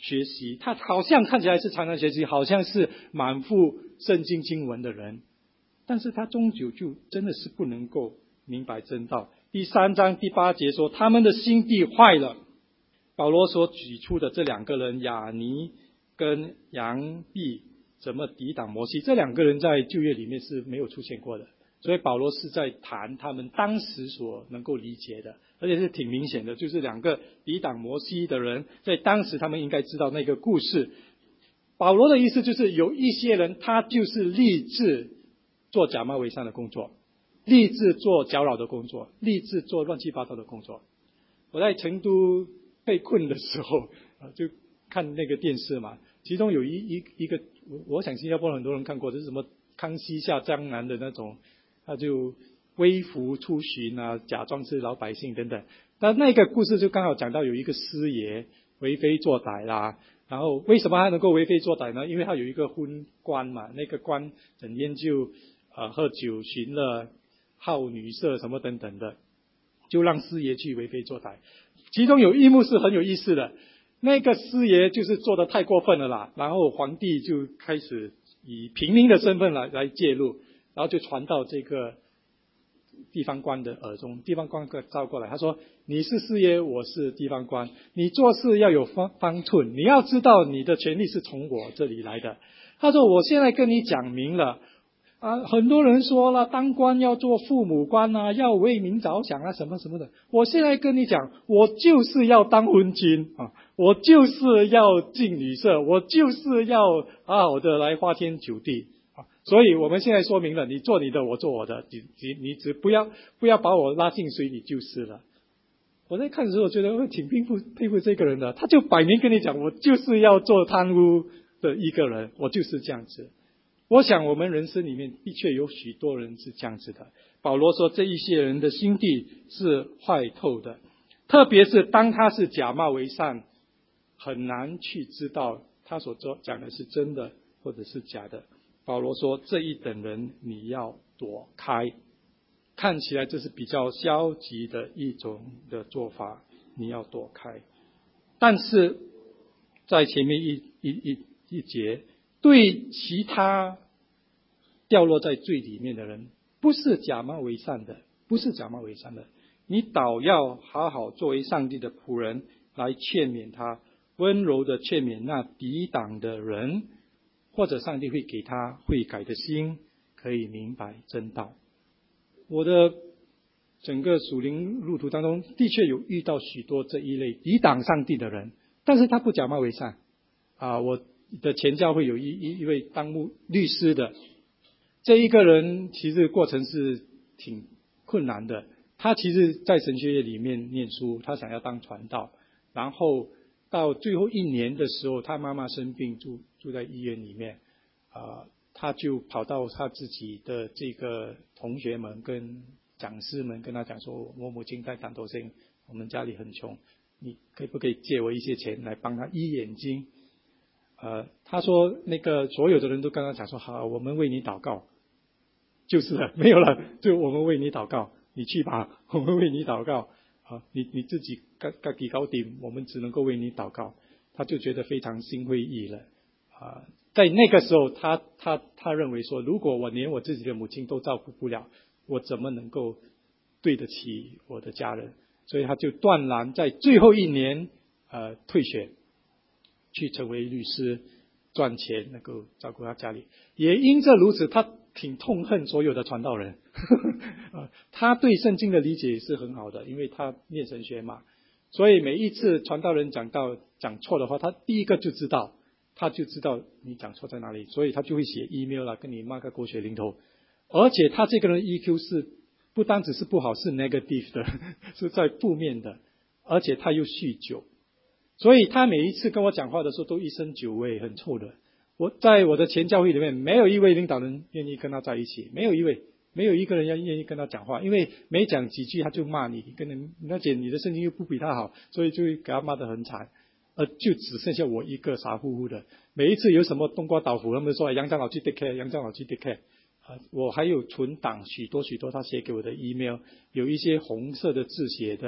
学习，他好像看起来是常常学习，好像是满腹圣经经文的人，但是他终究就真的是不能够明白真道。第三章第八节说，他们的心地坏了。保罗所举出的这两个人，亚尼跟杨毕，怎么抵挡摩西？这两个人在旧约里面是没有出现过的，所以保罗是在谈他们当时所能够理解的，而且是挺明显的，就是两个抵挡摩西的人，在当时他们应该知道那个故事。保罗的意思就是有一些人他就是立志做假冒伪善的工作，立志做搅扰的工作，立志做乱七八糟的工作。我在成都被困的时候就看那个电视嘛，其中有一一一个，我想新加坡很多人看过，就是什么康熙下江南的那种，他就微服出巡啊，假装是老百姓等等。但那个故事就刚好讲到有一个师爷为非作歹啦，然后为什么他能够为非作歹呢？因为他有一个昏官嘛，那个官整天就呃喝酒寻乐好女色什么等等的，就让师爷去为非作歹。其中有一幕是很有意思的，那个师爷就是做得太过分了啦，然后皇帝就开始以平民的身份来来介入，然后就传到这个地方官的耳中，地方官招过来，他说：你是师爷，我是地方官，你做事要有方方寸，你要知道你的权利是从我这里来的。他说：我现在跟你讲明了啊，很多人说了，当官要做父母官啊，要为民着想啊，什么什么的。我现在跟你讲，我就是要当昏君啊，我就是要进女色，我就是要好好的来花天酒地啊。所以我们现在说明了，你做你的，我做我的，你你你只不要不要把我拉进水里就是了。我在看的时候，我觉得我挺佩服佩服这个人的，他就摆明跟你讲，我就是要做贪污的一个人，我就是这样子。我想我们人生里面的确有许多人是这样子的。保罗说这一些人的心地是坏透的，特别是当他是假冒为善，很难去知道他所讲的是真的或者是假的。保罗说这一等人你要躲开，看起来这是比较消极的一种的做法，你要躲开。但是在前面一一一一节，对其他掉落在罪里面的人，不是假冒为善的，不是假冒为善的，你倒要好好作为上帝的仆人来劝勉他，温柔的劝勉那抵挡的人，或者上帝会给他悔改的心，可以明白真道。我的整个属灵路途当中，的确有遇到许多这一类抵挡上帝的人，但是他不假冒为善啊。我的前教会有一一一位当牧律师的，这一个人其实过程是挺困难的。他其实在神学院里面念书，他想要当传道，然后到最后一年的时候，他妈妈生病住住在医院里面，啊，他就跑到他自己的这个同学们跟讲师们跟他讲说，我母亲在胆头生，我们家里很穷，你可不可以借我一些钱来帮他医眼睛？呃，他说那个所有的人都跟他讲说，好，我们为你祷告，就是了，没有了，就我们为你祷告，你去吧，我们为你祷告，啊，你你自己自己搞定，我们只能够为你祷告。他就觉得非常心灰意冷啊。在那个时候，他他他认为说，如果我连我自己的母亲都照顾不了，我怎么能够对得起我的家人？所以他就断然在最后一年呃退学，去成为律师，赚钱能够照顾他家里。也因这如此，他挺痛恨所有的传道人他对圣经的理解是很好的，因为他念神学嘛，所以每一次传道人讲到讲错的话，他第一个就知道，他就知道你讲错在哪里，所以他就会写 email 啦，跟你骂个狗血淋头。而且他这个人 E Q 是不单只是不好，是 negative 的，是在负面的，而且他又酗酒，所以他每一次跟我讲话的时候都一身酒味，很臭的。我在我的前教会里面，没有一位领导人愿意跟他在一起，没有一位，没有一个人要愿意跟他讲话，因为每讲几句他就骂你，跟你而且你的圣经又不比他好，所以就会给他骂得很惨。呃，就只剩下我一个傻乎乎的。每一次有什么冬瓜豆腐，他们说杨长老去 take care， 杨长老去 take care。啊，我还有存档许多许多他写给我的 email， 有一些红色的字写的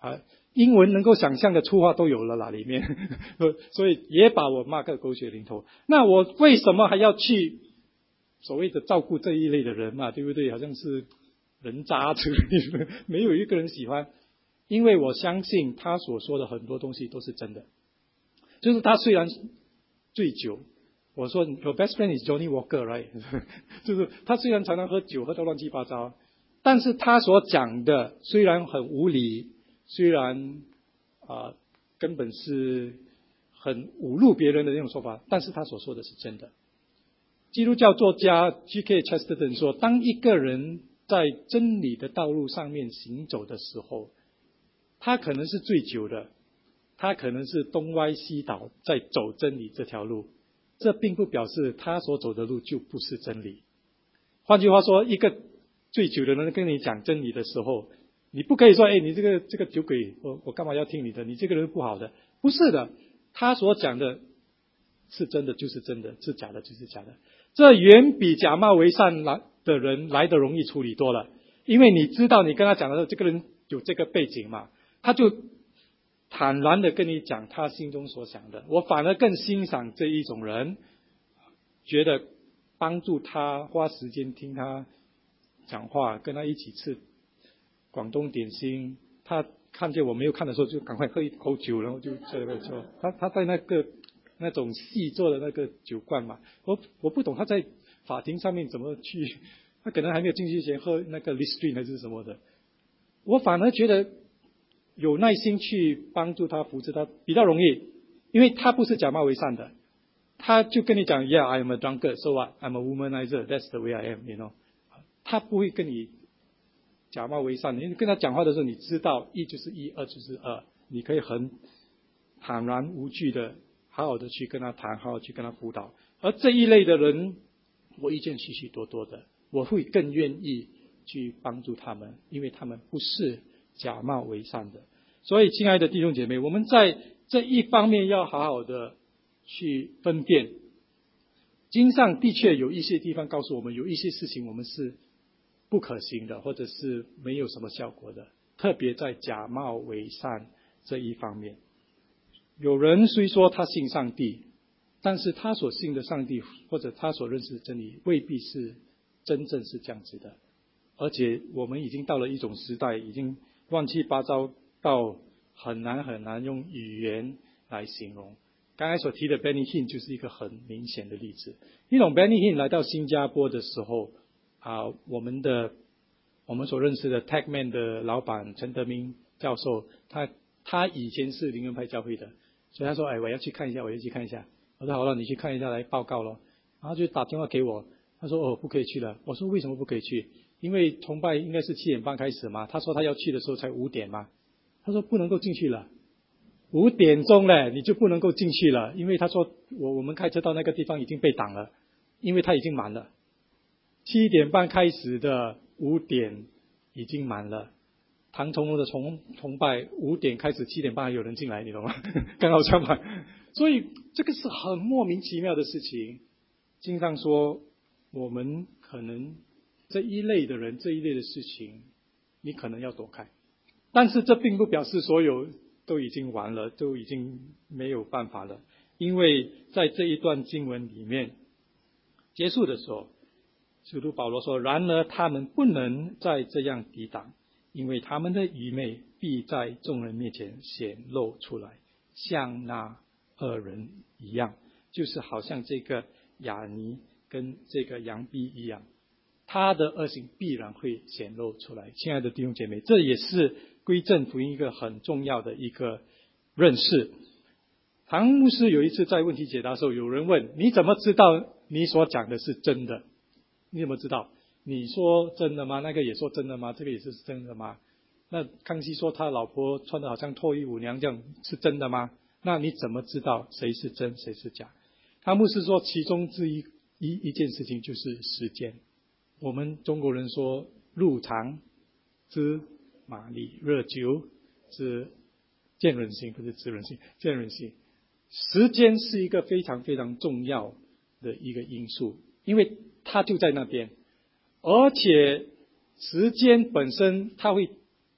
啊，英文能够想象的粗话都有了啦里面，所以也把我骂个狗血淋头。那我为什么还要去所谓的照顾这一类的人嘛，对不对？好像是人渣之类的，没有一个人喜欢。因为我相信他所说的很多东西都是真的，就是他虽然醉酒，我说 Your best friend is Johnny Walker, right? 就是他虽然常常喝酒，喝到乱七八糟，但是他所讲的虽然很无理，虽然啊、呃、根本是很侮辱别人的那种说法，但是他所说的是真的。基督教作家 G K Chesterton 说，当一个人在真理的道路上面行走的时候，他可能是醉酒的，他可能是东歪西倒在走真理这条路，这并不表示他所走的路就不是真理。换句话说，一个醉酒的人跟你讲真理的时候，你不可以说，哎，你这个这个酒鬼，我我干嘛要听你的？你这个人不好的。不是的，他所讲的是真的就是真的，是假的就是假的。这远比假冒为善来的人来得容易处理多了，因为你知道你跟他讲的这个人有这个背景嘛，他就坦然的跟你讲他心中所想的。我反而更欣赏这一种人，觉得帮助他花时间听他讲话，跟他一起吃广东点心，他看见我没有看的时候就赶快喝一口酒，然后就在那个说他他在那个那种细做的那个酒罐嘛，我我不懂他在法庭上面怎么去，他可能还没有进去前喝那个 Listerine 还是什么的，我反而觉得有耐心去帮助他扶持他比较容易，因为他不是假冒为善的，他就跟你讲 Yeah, I am a drunkard, so what? I'm a womanizer, that's the way I am, you know. 他不会跟你假冒为善，你跟他讲话的时候，你知道一就是一，二就是二，你可以很坦然无惧的好好的去跟他谈，好好去跟他辅导。而这一类的人，我意见许许多多的，我会更愿意去帮助他们，因为他们不是假冒为善的。所以亲爱的弟兄姐妹，我们在这一方面要好好的去分辨。经上的确有一些地方告诉我们，有一些事情我们是不可行的，或者是没有什么效果的，特别在假冒为善这一方面。有人虽说他信上帝，但是他所信的上帝或者他所认识的真理未必是真正是这样子的。而且我们已经到了一种时代，已经乱七八糟到很难很难用语言来形容。刚才所提的 Benny Hinn 就是一个很明显的例子。一种 Benny Hinn 来到新加坡的时候啊，我们的我们所认识的 Tagman 的老板陈德明教授，他他以前是灵恩派教会的，所以他说，哎，我要去看一下，我要去看一下。我说好了，你去看一下来报告咯。然后就打电话给我，他说哦，不可以去了。我说为什么不可以去？因为崇拜应该是七点半开始嘛，他说他要去的时候才五点嘛，他说不能够进去了，五点钟嘞你就不能够进去了，因为他说我我们开车到那个地方已经被挡了，因为他已经满了。七点半开始的，五点已经满了。唐崇荣的崇崇拜五点开始，七点半还有人进来，你懂吗？刚好相反，所以这个是很莫名其妙的事情。经常说我们可能这一类的人，这一类的事情，你可能要躲开，但是这并不表示所有都已经完了，都已经没有办法了。因为在这一段经文里面结束的时候，使徒保罗说，然而他们不能再这样抵挡，因为他们的愚昧必在众人面前显露出来，像那二人一样，就是好像这个亚尼跟这个杨逼一样，他的恶行必然会显露出来。亲爱的弟兄姐妹，这也是归正福音一个很重要的一个认识。唐牧师有一次在问题解答的时候，有人问，你怎么知道你所讲的是真的？你怎么知道？你说真的吗？那个也说真的吗？这个也是真的吗？那康熙说他老婆穿的好像脱衣舞娘这样，是真的吗？那你怎么知道谁是真谁是假？唐牧师说，其中之一一一件事情就是时间。我们中国人说，入常知马力，热久知见人心，不是知人心，见人心。时间是一个非常非常重要的一个因素，因为它就在那边，而且时间本身它会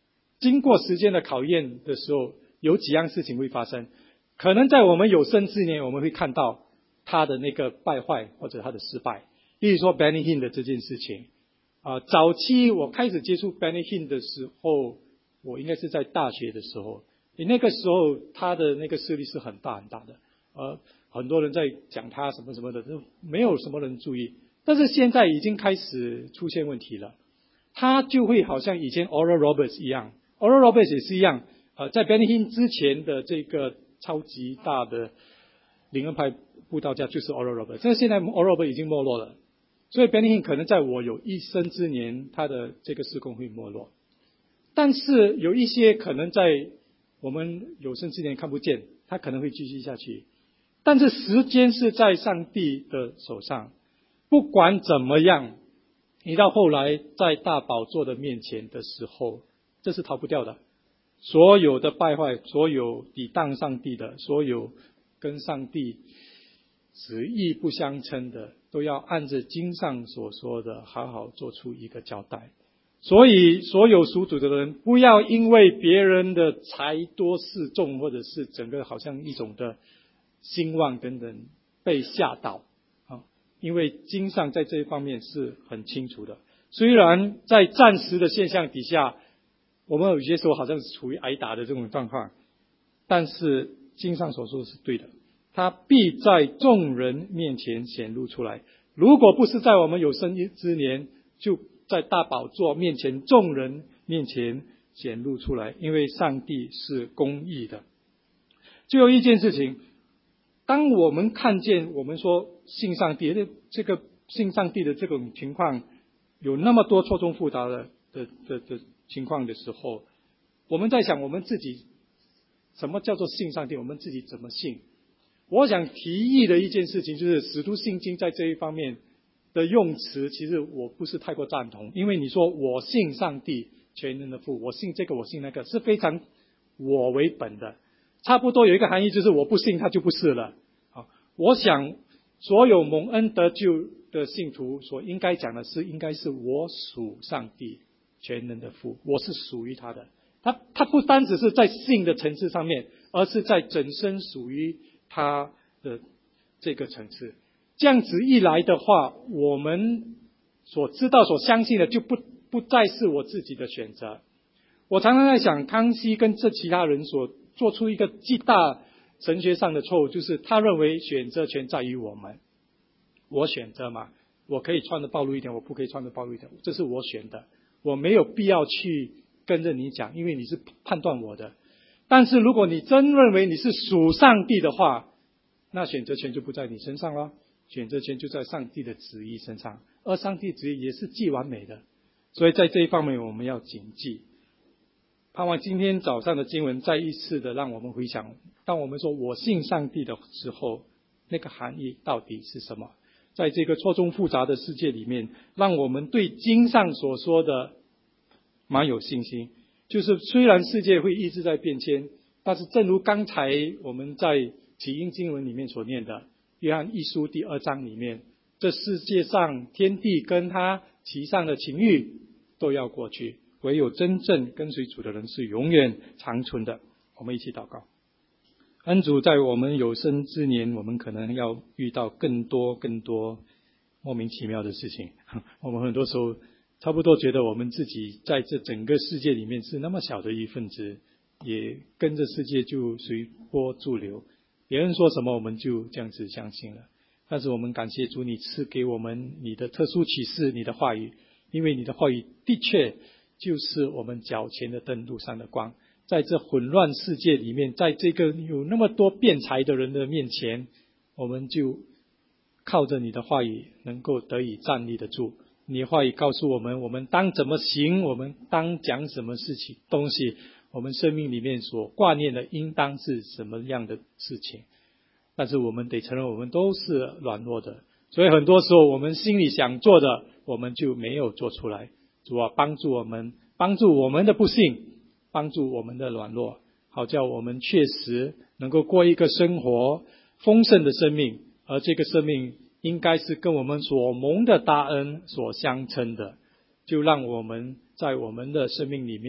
经过时间的考验的时候，有几样事情会发生。可能在我们有生之年，我们会看到他的那个败坏或者他的失败。例如说 Benny Hinn 的这件事情啊、呃，早期我开始接触 Benny Hinn 的时候，我应该是在大学的时候，你那个时候他的那个势力是很大很大的，呃，很多人在讲他什么什么的，都没有什么人注意。但是现在已经开始出现问题了，他就会好像以前 Oral Roberts 一样 ，Oral Roberts 也是一样，呃，在 Benny Hinn 之前的这个超级大的灵恩派布道家就是 Oral Roberts， 但是现在 Oral Roberts 已经没落了，所以 Benny Hinn 可能在我有一生之年，他的这个事工会没落。但是有一些可能在我们有生之年看不见，他可能会继续下去。但是时间是在上帝的手上，不管怎么样，你到后来在大宝座的面前的时候，这是逃不掉的。所有的败坏，所有抵挡上帝的，所有跟上帝旨意不相称的，都要按着经上所说的好好做出一个交代。所以所有属主的人，不要因为别人的财多势众，或者是整个好像一种的兴旺等等被吓倒啊！因为经上在这一方面是很清楚的。虽然在暂时的现象底下，我们有些时候好像是处于挨打的这种状况，但是经上所说的是对的，他必在众人面前显露出来。如果不是在我们有生之年，就在大宝座面前，众人面前显露出来，因为上帝是公义的。最后一件事情，当我们看见我们说信上帝的这个信上帝的这种情况有那么多错综复杂的的的的情况的时候，我们在想我们自己什么叫做信上帝，我们自己怎么信。我想提议的一件事情就是使徒信经在这一方面的用词，其实我不是太过赞同。因为你说我信上帝全能的父，我信这个我信那个，是非常我为本的，差不多有一个含义就是我不信他就不是了。好，我想所有蒙恩得救的信徒所应该讲的是，应该是我属上帝全能的父，我是属于他的。他他不单只是在信的层次上面，而是在整身属于他的这个层次。这样子一来的话，我们所知道所相信的就不不再是我自己的选择。我常常在想，康熙跟这其他人所做出一个极大神学上的错误，就是他认为选择权在于我们。我选择嘛，我可以穿的暴露一点，我不可以穿的暴露一点，这是我选的，我没有必要去跟着你讲，因为你是判断我的。但是如果你真认为你是属上帝的话，那选择权就不在你身上了，选择权就在上帝的旨意身上，而上帝旨意也是既完美的。所以在这一方面我们要谨记。盼望今天早上的经文再一次的让我们回想，当我们说我信上帝的时候，那个含义到底是什么。在这个错综复杂的世界里面，让我们对经上所说的蛮有信心。就是虽然世界会一直在变迁，但是正如刚才我们在起因经文里面所念的约翰一书第二章里面，这世界上天地跟他其上的情欲都要过去，唯有真正跟随主的人是永远长存的。我们一起祷告。恩主，在我们有生之年，我们可能要遇到更多更多莫名其妙的事情。我们很多时候差不多觉得我们自己在这整个世界里面是那么小的一份子，也跟着世界就随波逐流，别人说什么我们就这样子相信了。但是我们感谢主，你赐给我们你的特殊启示，你的话语，因为你的话语的确就是我们脚前的灯，路上的光。在这混乱世界里面，在这个有那么多辩才的人的面前，我们就靠着你的话语能够得以站立得住。你的话语告诉我们，我们当怎么行，我们当讲什么事情东西，我们生命里面所挂念的应当是什么样的事情。但是我们得承认，我们都是软弱的，所以很多时候我们心里想做的，我们就没有做出来。主啊，帮助我们，帮助我们的不幸，帮助我们的软弱，好叫我们确实能够过一个生活丰盛的生命，而这个生命应该是跟我们所蒙的大恩所相称的。就让我们在我们的生命里面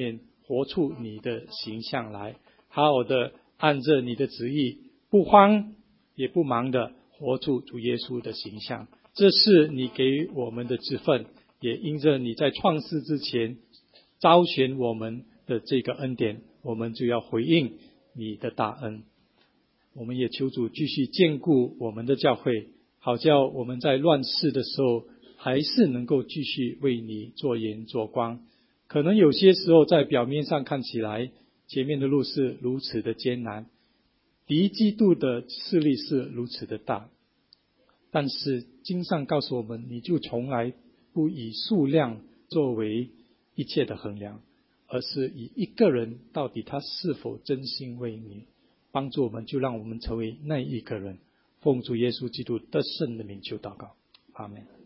活出你的形象来，好好的按着你的旨意，不慌也不忙的活出主耶稣的形象。这是你给我们的职分，也因着你在创世之前招选我们的这个恩典，我们就要回应你的大恩。我们也求主继续眷顾我们的教会，好叫我们在乱世的时候还是能够继续为你做盐做光。可能有些时候在表面上看起来前面的路是如此的艰难，敌基督的势力是如此的大，但是经上告诉我们，你就从来不以数量作为一切的衡量，而是以一个人到底他是否真心为你帮助我们，就让我们成为那一个人。奉主耶稣基督得胜的名求祷告，阿们。